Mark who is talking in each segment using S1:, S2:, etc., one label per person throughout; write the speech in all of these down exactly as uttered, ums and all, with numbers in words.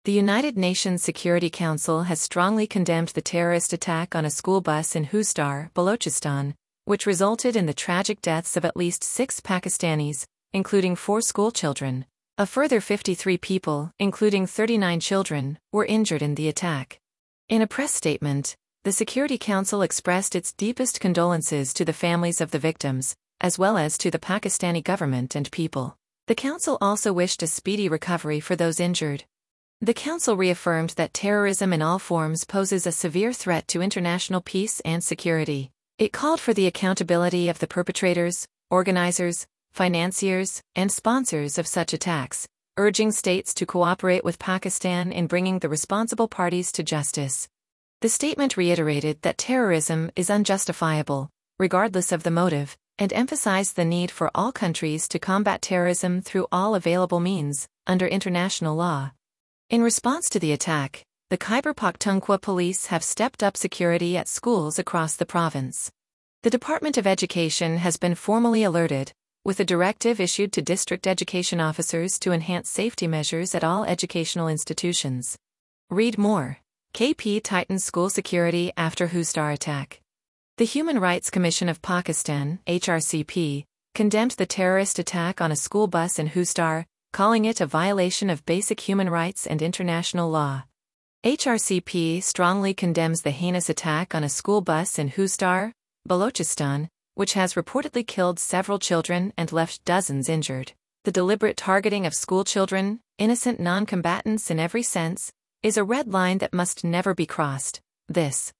S1: The United Nations Security Council has strongly condemned the terrorist attack on a school bus in Khustar, Balochistan, which resulted in the tragic deaths of at least six Pakistanis, including four school children. A further fifty-three people, including thirty-nine children, were injured in the attack. In a press statement, the Security Council expressed its deepest condolences to the families of the victims, as well as to the Pakistani government and people. The Council also wished a speedy recovery for those injured. The Council reaffirmed that terrorism in all forms poses a severe threat to international peace and security. It called for the accountability of the perpetrators, organizers, financiers, and sponsors of such attacks, urging states to cooperate with Pakistan in bringing the responsible parties to justice. The statement reiterated that terrorism is unjustifiable, regardless of the motive, and emphasized the need for all countries to combat terrorism through all available means, under international law. In response to the attack, the Khyber Pakhtunkhwa police have stepped up security at schools across the province. The Department of Education has been formally alerted, with a directive issued to district education officers to enhance safety measures at all educational institutions. Read more. K P tightens school security after Khustar attack. The Human Rights Commission of Pakistan, H R C P, condemned the terrorist attack on a school bus in Khustar, calling it a violation of basic human rights and international law. H R C P strongly condemns the heinous attack on a school bus in Khustar, Balochistan, which has reportedly killed several children and left dozens injured. The deliberate targeting of school children, innocent non-combatants in every sense, is a red line that must never be crossed. This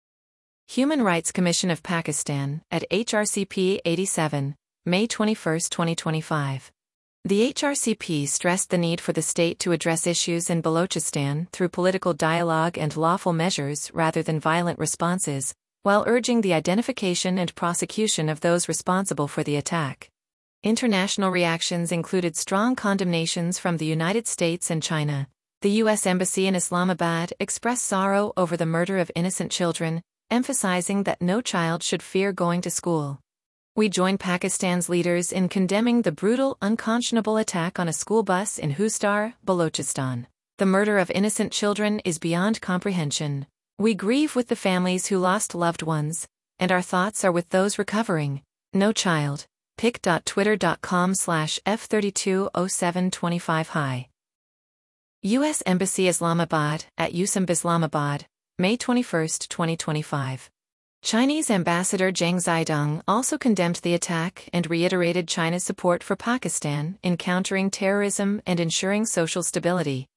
S1: Human Rights Commission of Pakistan, at H R C P eighty-seven, May twenty-first, twenty twenty-five. The H R C P stressed the need for the state to address issues in Balochistan through political dialogue and lawful measures rather than violent responses, while urging the identification and prosecution of those responsible for the attack. International reactions included strong condemnations from the United States and China. The U S Embassy in Islamabad expressed sorrow over the murder of innocent children, emphasizing that no child should fear going to school. We join Pakistan's leaders in condemning the brutal, unconscionable attack on a school bus in Khustar, Balochistan. The murder of innocent children is beyond comprehension. We grieve with the families who lost loved ones, and our thoughts are with those recovering. No child. pic dot twitter dot com slash F thirty-two oh seven twenty-five Hi. U S Embassy Islamabad, at USAMB Islamabad, May twenty-first, twenty twenty-five. Chinese Ambassador Zhang Zidong also condemned the attack and reiterated China's support for Pakistan in countering terrorism and ensuring social stability.